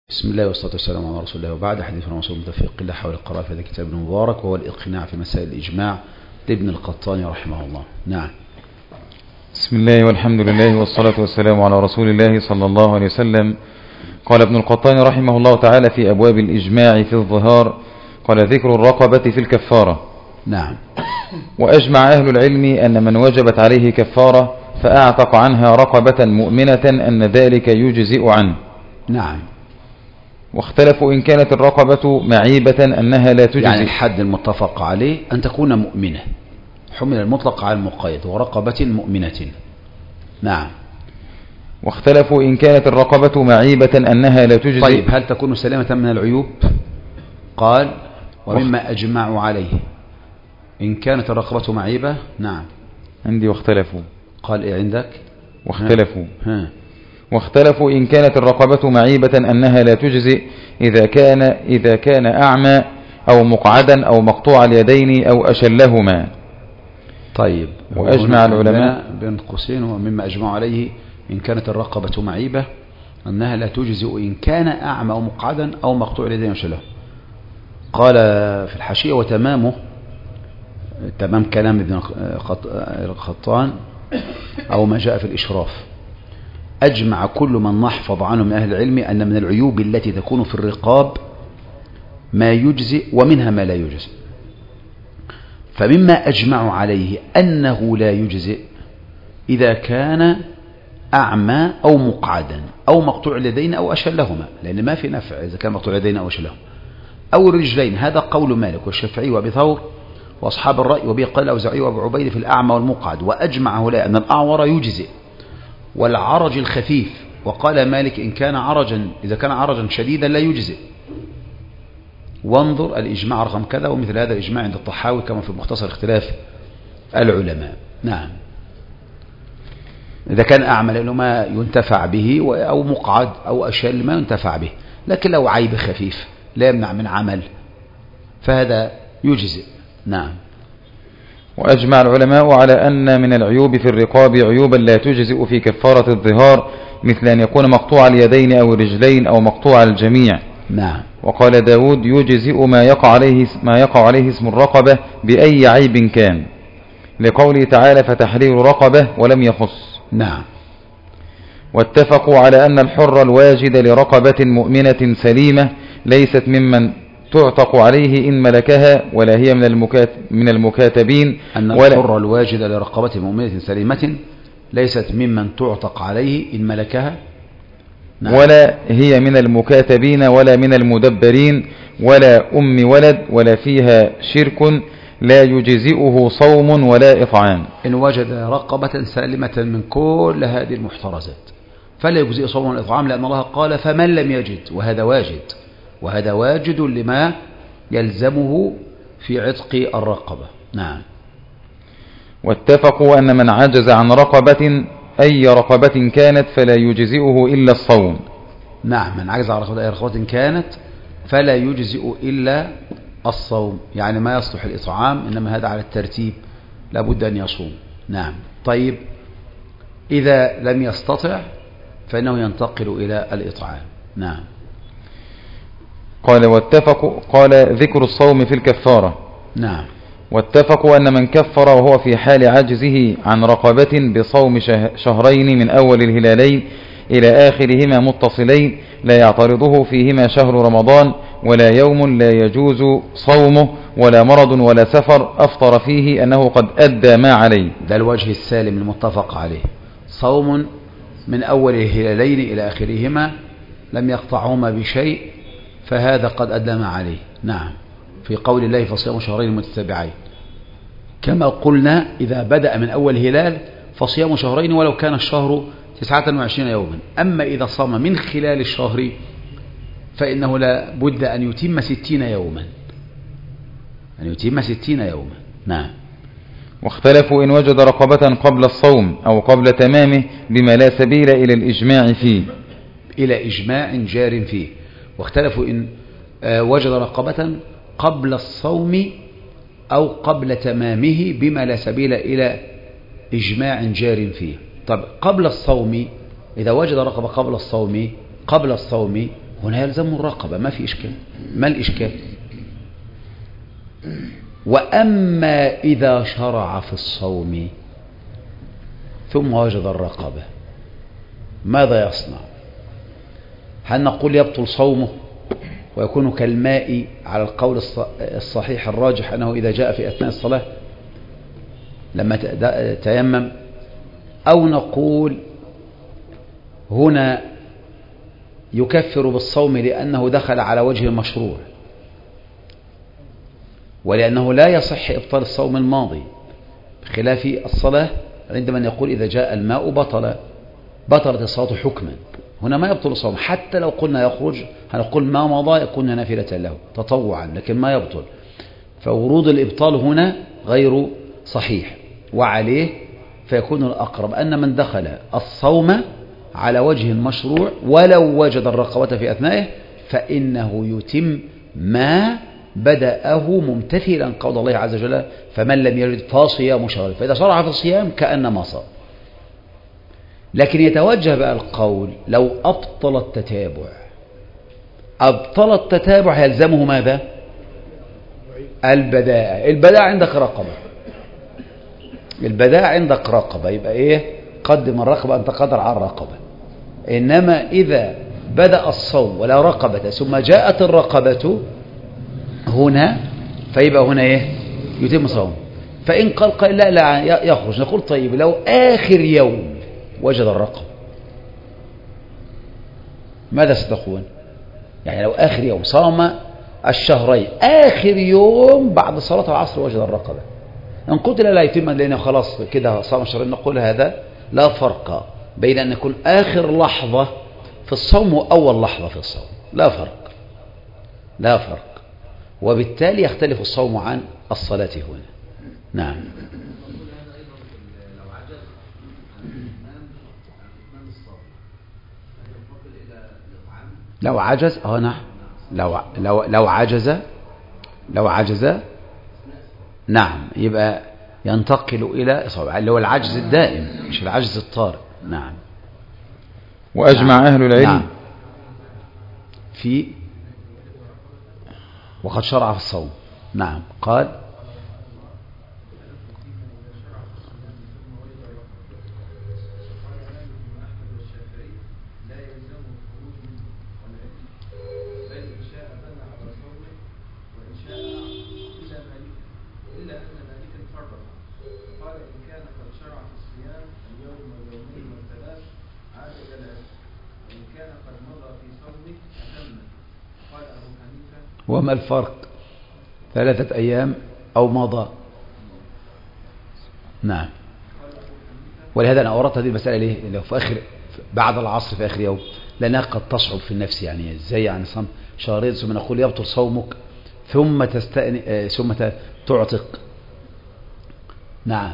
بسم الله والصلاة والسلام على رسول الله، وبعد. حديث رسول متفق الله حول القراءة في هذا الكتاب المبارك، وهو الإقناع في مسائل الإجماع لابن القطان رحمه الله. نعم. بسم الله والحمد لله والصلاة والسلام على رسول الله صلى الله عليه وسلم. قال ابن القطان رحمه الله تعالى في أبواب الإجماع في الظهار، قال: ذكر الرقبة في الكفارة. نعم. وأجمع أهل العلم أن من وجبت عليه كفارة فأعتق عنها رقبة مؤمنة أن ذلك يجزئ عنه. نعم. واختلفوا إن كانت الرقبة معيبة أنها لا تجزئ. يعني الحد المتفق عليه أن تكون مؤمنة، حمل المطلق على المقيد، ورقبة مؤمنة. نعم. واختلفوا إن كانت الرقبة معيبة أنها لا تجزئ. طيب، هل تكون سلامة من العيوب؟ قال: ومما أجمعوا عليه إن كانت الرقبة معيبة. نعم. عندي واختلفوا. قال إيه عندك؟ واختلفوا. ها. واختلفوا إن كانت الرقبة معيبة أنها لا تجزئ إذا كان أعمى أو مقعدا أو مقطوع اليدين أو أشلهما. طيب. وأجمع العلماء بين قوسين: ومما أجمعوا عليه إن كانت الرقبة معيبة أنها لا تجزئ إن كان أعمى أو مقعدا أو مقطوع اليدين أو أشلهما. قال في الحاشية: وتمامه، تمام كلام ابن القطان أو ما جاء في الإشراف: أجمع كل من نحفظ عنه من أهل العلم أن من العيوب التي تكون في الرقاب ما يجزئ ومنها ما لا يجزئ. فمما أجمعوا عليه أنه لا يجزئ إذا كان أعمى أو مقعدا أو مقطوع اليدين أو أشلهما، لأن ما في نفع إذا كان مقطوع اليدين أو أشلهما، أو الرجلين. هذا قول مالك والشافعي وأبي ثور وأصحاب الرأي، وبه قال الأوزاعي وأبو عبيد في الأعمى والمقعد. وأجمع هؤلاء أن الأعور يجزئ والعرج الخفيف. وقال مالك إذا كان عرجا شديدا لا يجزئ. وانظر الإجماع رقم كذا، ومثل هذا الإجماع عند الطحاوي كما في مختصر اختلاف العلماء. نعم. إذا كان أعمى لأنه ما ينتفع به، أو مقعد أو أشل ما ينتفع به، لكن لو عيب خفيف لا يمنع من عمل فهذا يجزئ. نعم. وأجمع العلماء على أن من العيوب في الرقاب عيوبا لا تجزئ في كفارة الظهار، مثل أن يكون مقطوع اليدين أو الرجلين أو مقطوع الجميع. نعم. وقال داود: يجزئ ما يقع عليه اسم الرقبة بأي عيب كان، لقوله تعالى: فتحرير رقبة، ولم يخص. نعم. واتفقوا على أن الحر الواجد لرقبة مؤمنة سليمة ليست ممن تعتق عليه إن ملكها، ولا هي من المكاتبين. أن الحر الواجد لرقبة مؤمنة سليمة ليست ممن تعتق عليه إن ملكها. نعم. ولا هي من المكاتبين ولا من المدبرين ولا أم ولد، ولا فيها شرك لا يجزئه صوم ولا إطعام. إن وجد رقبة سالمة من كل هذه المحترزات فلا يجزئ صوم ولا إطعام، لأن الله قال: فمن لم يجد. وهذا واجد لما يلزمه في عتق الرقبة. نعم. واتفقوا أن من عجز عن رقبة أي رقبة كانت فلا يجزئه إلا الصوم. نعم. من عجز عن رقبة أي رقبة كانت فلا يجزئ إلا الصوم، يعني ما يصلح الإطعام، إنما هذا على الترتيب، لابد أن يصوم. نعم. طيب، إذا لم يستطع فإنه ينتقل إلى الإطعام. نعم. قال ذكر الصوم في الكفارة. نعم. واتفقوا أن من كفر وهو في حال عجزه عن رقبة بصوم شهرين من أول الهلالين إلى آخرهما متصلين لا يعترضه فيهما شهر رمضان، ولا يوم لا يجوز صومه، ولا مرض ولا سفر أفطر فيه أنه قد أدى ما عليه. ده الوجه السالم المتفق عليه: صوم من أول الهلالين إلى آخرهما لم يقطعهما بشيء فهذا قد أدى ما عليه. نعم. في قول الله: فصيام شهرين متتابعين. كما قلنا إذا بدأ من أول هلال فصيام شهرين ولو كان الشهر 29 يوما. أما إذا صام من خلال الشهر فإنه لا بد أن يتم 60 يوما. نعم. واختلفوا إن وجد رقبة قبل الصوم أو قبل تمامه بما لا سبيل إلى الإجماع فيه، إلى إجماع جار فيه. واختلفوا إن وجد رقبة قبل الصوم أو قبل تمامه بما لا سبيل إلى إجماع جار فيه. طب قبل الصوم، إذا وجد رقبة قبل الصوم هنا يلزم الرقبة، ما في إشكال. ما الإشكال؟ وأما إذا شرع في الصوم ثم وجد الرقبة ماذا يصنع؟ هل نقول يبطل صومه ويكون كالماء على القول الصحيح الراجح أنه إذا جاء في أثناء الصلاة لما تيمم، أو نقول هنا يكفر بالصوم لأنه دخل على وجه المشروع ولأنه لا يصح إبطال الصوم الماضي، بخلاف الصلاة عندما يقول إذا جاء الماء بطلت الصلاة حكما. هنا ما يبطل الصوم، حتى لو قلنا يخرج هنقول ما مضى يكون نافلة له تطوعا، لكن ما يبطل. فورود الإبطال هنا غير صحيح، وعليه فيكون الأقرب أن من دخل الصوم على وجه المشروع ولو وجد الرقبة في أثنائه فإنه يتم ما بدأه ممتثلا قول الله عز وجل فمن لم يجد فصيام شهر، فإذا شرع في الصيام كأنما صام. لكن يتوجه بقى القول لو أبطل التتابع يلزمه ماذا؟ البداء عندك رقبة، البداء عندك رقبة، يبقى إيه؟ قدم الرقبة أنت قدر على الرقبة. إنما إذا بدأ الصوم ولا رقبة ثم جاءت الرقبة هنا فيبقى هنا إيه؟ يتم صوم. فإن قال لا يخرج، نقول طيب لو آخر يوم وجد الرقبة ماذا ستقول؟ يعني لو آخر يوم صام الشهرين آخر يوم بعد صلاة العصر وجد الرقبة، إن قلت لا يتم لأنه خلاص كده صام الشهرين، نقول هذا لا فرق بين أن يكون آخر لحظة في الصوم وأول لحظة في الصوم، لا فرق، وبالتالي يختلف الصوم عن الصلاة هنا. نعم. لو عجز لو عجز نعم يبقى ينتقل إلى إصابة، اللي هو العجز الدائم مش العجز الطارئ. نعم. وأجمع أهل العلم نعم. في وقد شرع في الصوم. نعم. قال وما الفرق 3 أيام أو مضى؟ نعم. ولهذا أنا أوردت هذه المسألة ليه؟ لو في آخر بعد العصر في آخر يوم، لأنها قد تصعب في النفس، يعني إزاي يعني صام شهرين ثم نقول يبطل صومك ثم ثم تعتق. نعم.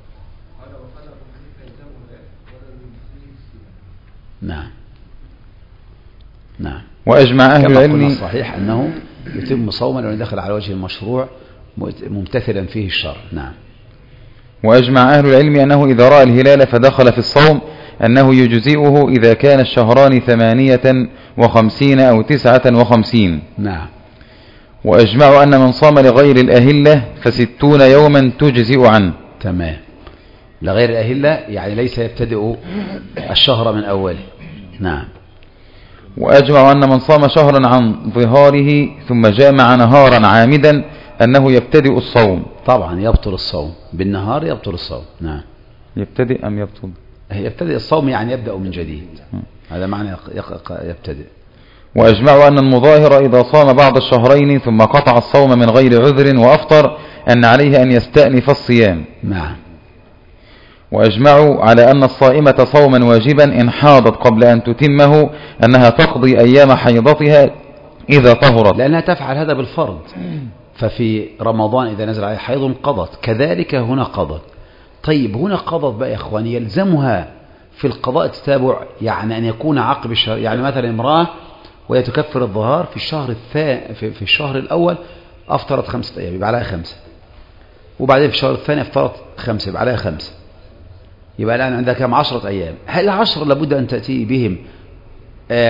نعم. وأجمع أهل العلم الصحيح أنه يتم صوما لأنه دخل على وجه المشروع ممتثلا فيه الشرع. نعم. وأجمع أهل العلم أنه إذا رأى الهلال فدخل في الصوم أنه يجزئه إذا كان الشهران 58 أو 59. نعم. وأجمعوا أن من صام لغير الأهلة ف60 يوما تجزئ عنه. تمام. لغير الأهلة يعني ليس يبتدئ الشهر من أوله. نعم. وأجمع أن من صام شهرا عن ظهاره ثم جامع نهارا عامدا أنه يبتدئ الصوم. طبعا يبطل الصوم بالنهار، يبطل الصوم. نعم. يبتدئ أم يبطل؟ يبتدئ الصوم يعني يبدأ من جديد، هذا معنى يبتدئ. وأجمعوا أن المظاهر إذا صام بعض الشهرين ثم قطع الصوم من غير عذر وأفطر أن عليه أن يستأنف الصيام. نعم. وأجمعوا على أن الصائمة صوما واجبا إن حاضت قبل أن تتمه أنها تقضي أيام حيضتها إذا طهرت، لأنها تفعل هذا بالفرض، ففي رمضان إذا نزل عليها حيض قضت، كذلك هنا قضت. طيب هنا قضت بقى يا إخواني، يلزمها في القضاء التتابع، يعني أن يكون عقب الشهر. يعني مثلا امرأة وهي تكفر الظهار في الشهر في الشهر الأول أفطرت 5 أيام يبقى عليها 5، وبعدين في الشهر الثاني أفطرت 5 يبقى عليها 5، يبقى الآن عندها كم 10 أيام. هل 10 لابد أن تأتي بهم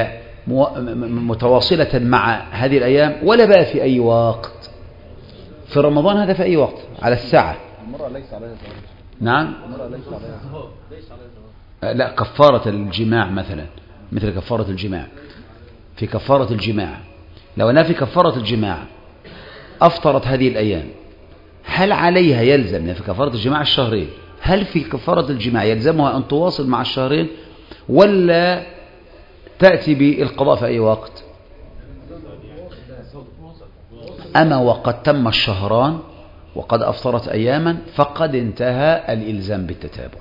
متواصلة مع هذه الأيام، ولا بقى في أي وقت. في رمضان هذا في أي وقت على الساعة. المرأة ليس عليها زواج. نعم. المرأة ليس عليها زواج. لا، كفارة الجماع مثلا، مثل كفارة الجماع. في كفارة الجماع لو أنا في كفارة الجماع أفطرت هذه الأيام، هل عليها يلزم في كفارة الجماع الشهرين، هل في كفارة الجماع يلزمها أن تواصل مع الشهرين ولا تأتي بالقضاء في أي وقت؟ أما وقد تم الشهران وقد أفطرت أياما فقد انتهى الإلزام بالتتابع،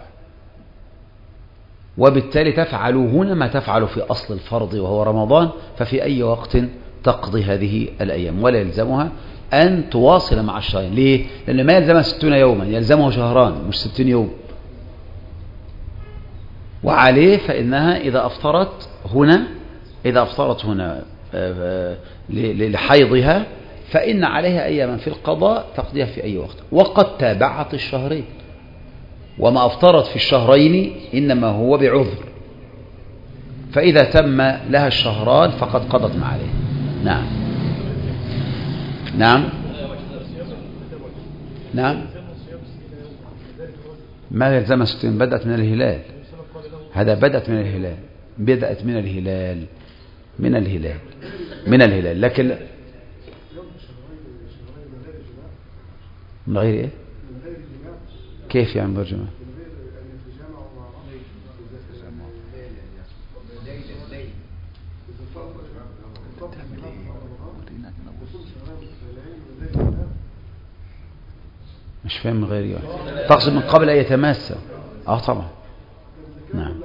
وبالتالي تفعل هنا ما تفعل في أصل الفرض وهو رمضان، ففي أي وقت تقضي هذه الأيام ولا يلزمها أن تواصل مع الشهرين. ليه؟ لأن ما يلزمها 60 يوما، يلزمه شهران مش 60 يوم. وعليه فإنها إذا أفطرت هنا لحيضها فإن عليها أياما في القضاء تقضيها في أي وقت، وقد تابعت الشهرين، وما أفطرت في الشهرين إنما هو بعذر، فإذا تم لها الشهران فقد قضت ما عليه. نعم نعم نعم. ما يلزم 60 بدأت من الهلال، هذا بدأت من الهلال، بدأت من الهلال من الهلال، لكن من غير ايه؟ كيف يعني من غير جماعة؟ مش فاهم من غير يعني. تقصد من قبل أن يتماسى؟ طبعا. نعم.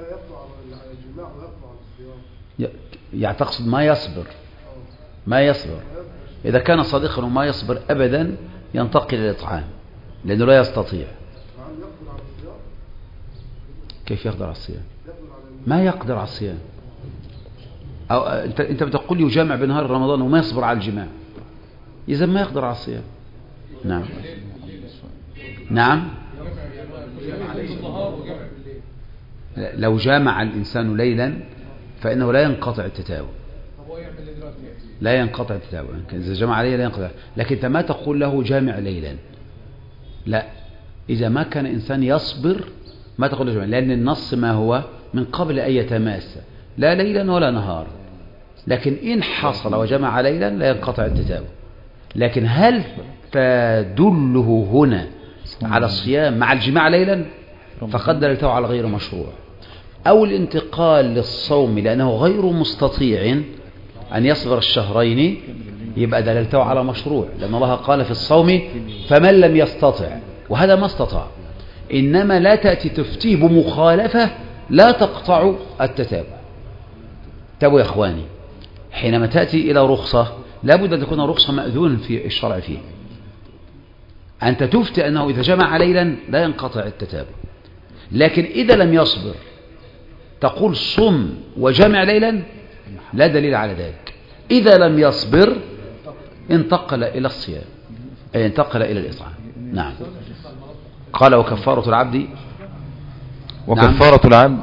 يعني تقصد ما يصبر إذا كان صديقا وما يصبر أبدا ينتقل إلى الإطعام لأنه لا يستطيع. كيف يقدر على الصيام؟ ما يقدر على الصيام. أو أنت بتقول يجامع بنهار رمضان وما يصبر على الجماع، إذا ما يقدر على الصيام. نعم نعم. لو جامع الإنسان ليلا فإنه لا ينقطع التتابع، إذا جمع ليلا لا ينقطع. لكن أنت ما تقول له جامع ليلا، لا، إذا ما كان إنسان يصبر ما تقول له جامع، لأن النص ما هو من قبل أن يتماسى لا ليلا ولا نهار. لكن إن حصل وجمع ليلا لا ينقطع التتابع. لكن هل تدله هنا على الصيام مع الجماع ليلا فقد دلته على غير مشروع، أو الانتقال للصوم لأنه غير مستطيع أن يصبر الشهرين يبقى دلته على مشروع، لأن الله قال في الصوم فمن لم يستطع، وهذا ما استطاع. إنما لا تأتي تفتيه بمخالفة لا تقطع التتابع. تابوا يا أخواني، حينما تأتي إلى رخصة لابد أن تكون رخصة مأذون في الشرع فيه. أنت تفتي أنه إذا جمع ليلا لا ينقطع التتابع، لكن إذا لم يصبر تقول صم وجمع ليلا، لا دليل على ذلك. إذا لم يصبر انتقل إلى الصيام، أي انتقل إلى الإطعام. نعم. قال وكفارة العبد العبد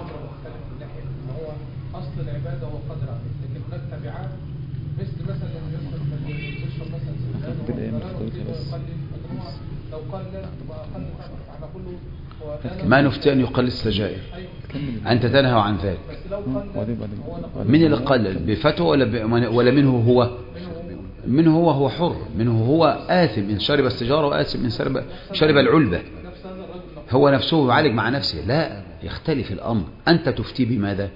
أصل العبادة هو قدر عبد، لكن هناك تبعات مثل مثلا يشرب مثلا لو قال لا تبقى أقل على كله. ما نفتي أن يقل السجائر، أنت تنهى عن ذلك. من اللي قال بفتوى ولا منه هو؟ منه هو حر، منه هو آثم إن شرب السجارة وآثم إن شرب العلبة. هو نفسه يعالج مع نفسه، لا يختلف الأمر. أنت تفتي بماذا؟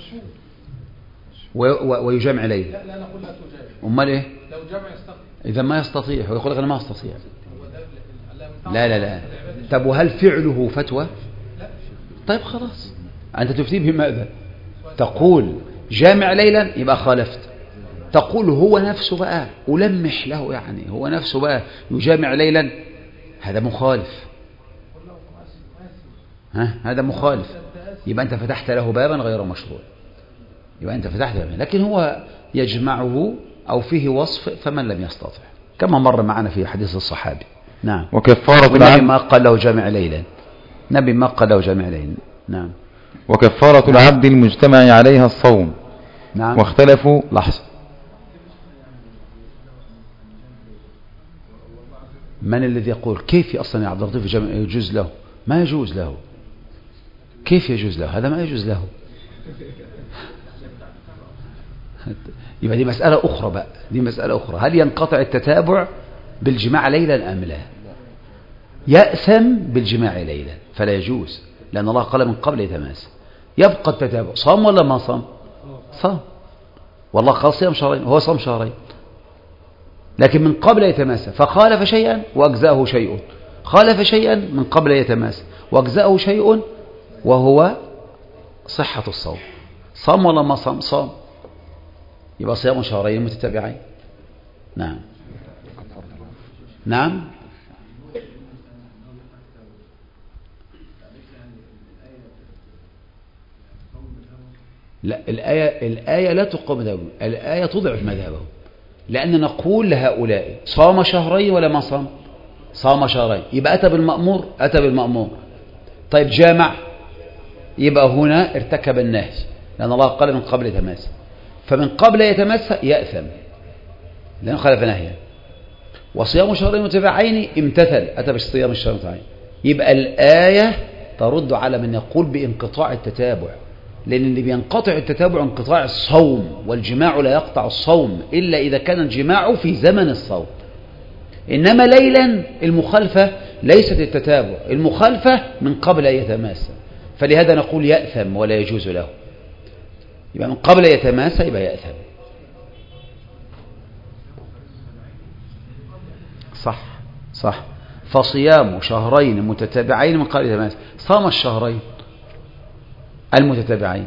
ويجمع ليه؟ لا نقول لا تجامع. أمال إيه؟ لو جمع يستطيع. إذا ما يستطيع هو يقول لك أنا ما أستطيع. لا. طب وهل فعله فتوى؟ لا. طيب خلاص، أنت تفتي بماذا؟ تقول جامع ليلا يبقى خالفت. تقول هو نفسه بقى ألمح له، يعني هو نفسه بقى يجامع ليلا، هذا مخالف. هذا مخالف، يبقى أنت فتحت له بابا غير مشروع، لكن هو يجمعه أو فيه وصف فمن لم يستطع، كما مر معنا في حديث الصحابي. نعم. وكفارة العبد ما قال له جامع ليلا، نعم. وكفارة العبد المجتمع عليها الصوم، نعم. واختلفوا. لحظة، من الذي يقول كيف أصلا يا عبد اللطيف يجوز له؟ ما يجوز له. كيف يجوز له؟ هذا ما يجوز له. يبقى دي مسألة أخرى بقى، دي مسألة أخرى. هل ينقطع التتابع بالجماع ليلا أم لا؟ يأثم بالجماع ليلا فلا يجوز، لأن الله قال من قبل يتماس. يبقى التتابع، صام ولا ما صام؟ صام، والله قال صيام شهرين، هو صام شهرين، لكن من قبل يتماسى فخالف شيئا وأجزأه شيء، خالف شيئا من قبل يتماسى وأجزأه شيء، وهو صحة الصوم. صام ولا ما صام؟ صام، يبقى صيام شهرين متتابعين. نعم نعم. لا، الآية لا تقوم مذهبهم، الآية تضعف مذهبهم، لأن نقول لهؤلاء صام شهرين ولا ما صام؟ صام شهرين، يبقى أتى بالمأمور، أتى بالمأمور. طيب جامع، يبقى هنا ارتكب النهي، لأن الله قال من قبل يتماسى، فمن قبل يتماسى يأثم لأنه خالف نهيا. وصيام شهرين متتابعين امتثل، أتى بصيام الشهر المتتابعين. يبقى الآية ترد على من يقول بانقطاع التتابع، لأن اللي بينقطع التتابع انقطاع الصوم، والجماع لا يقطع الصوم إلا إذا كان الجماع في زمن الصوم. إنما ليلا المخالفة ليست التتابع، المخالفة من قبل أن يتماسى، فلهذا نقول يأثم ولا يجوز له. يبقى من قبل يتماسى يبقى يأثم. صح صح. فصيام شهرين متتابعين من قبل يتماسى، صام الشهرين المتتابعين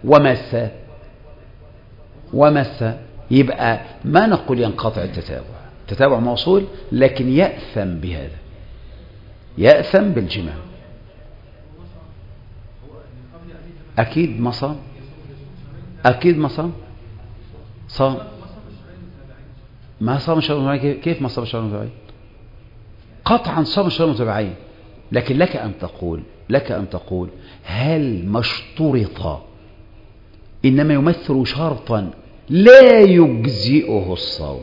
ومس، يبقى ما نقول ينقطع التتابع، التتابع موصول، لكن يأثم بهذا، يأثم بالجماع. أكيد ما صام، أكيد ما صام، صام، ما صام الشهر المتابعين. كيف ما صام الشهر المتابعين؟ قطعا صام الشهر المتابعين، لكن لك أن تقول هل ما اشترط إنما يمثل شرطا لا يجزئه الصوم،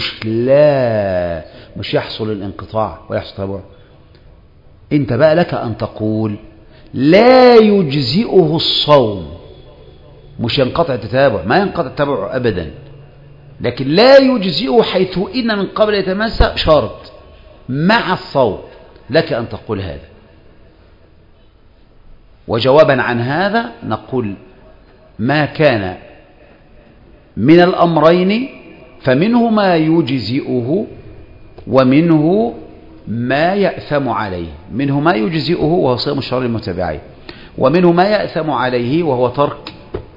مش يحصل الانقطاع ولا يحصل التتابع. انت بقى لك أن تقول لا يجزئه الصوم، مش ينقطع التتابع، ما ينقطع التتابع أبدا، لكن لا يجزئه حيث إن من قبل يتماسى شرط مع الصوم، لك أن تقول هذا. وجوابا عن هذا نقول ما كان من الأمرين فمنه ما يجزئه ومنه ما يأثم عليه، منه ما يجزئه وهو صيام الشهر المتتابعين، ومنه ما يأثم عليه وهو ترك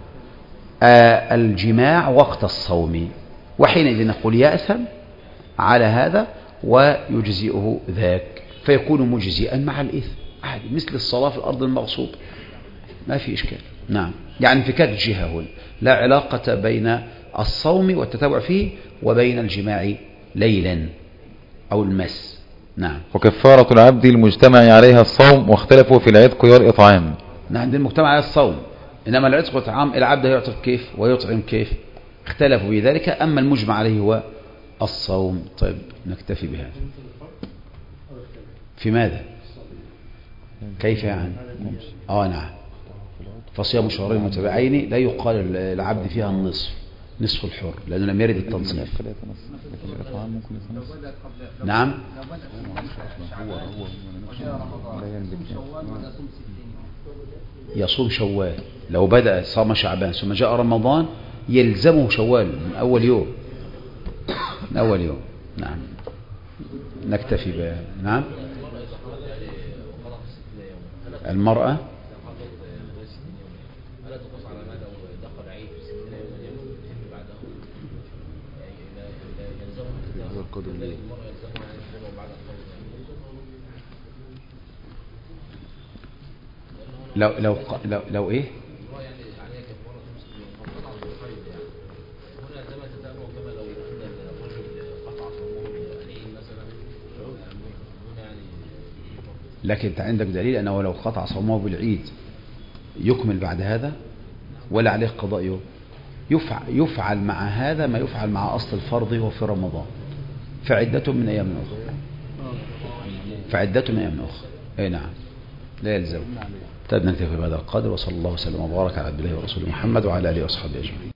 الجماع وقت الصوم، وحينئذ نقول يأثم على هذا ويجزئه ذاك، فيكون مجزئا مع الإثم عادي، مثل الصلاة في الأرض المغصوب، ما في إشكال. نعم، يعني انفكاك الجهة هنا، لا علاقة بين الصوم والتتابع فيه وبين الجماع ليلا أو المس. نعم. وكفارة العبد المجتمع عليها الصوم، واختلفوا في العتق والإطعام. نعم، المجتمع على الصوم، إنما العتق والإطعام العبد يعتق كيف ويطعم كيف، اختلفوا في ذلك. أما المجمع عليه هو الصوم. طيب نكتفي بهذا. في ماذا؟ كيف يعني؟ نعم. فصيام شهرين متتابعين لا يقال العبد فيها نصف الحر، لأنه لم يرد التنصيف. نعم. يصوم شوال، لو بدأ صام شعبان ثم جاء رمضان يلزمه شوال من أول يوم، نعم. نكتفي بها. نعم. المرأة لو ايه لكن انت عندك دليل انه لو قطع صومه بالعيد يكمل بعد هذا ولا عليه قضاء يوم؟ يفعل مع هذا ما يفعل مع أصل الفرض هو في رمضان، فعدته من أيام أخرى، فعدته من أيام أخرى. أي نعم، لا يلزم. طيب نكتفي بهذا القدر، وصلى الله وسلم وبارك على عبده ورسوله محمد وعلى آله وأصحابه أجمعين.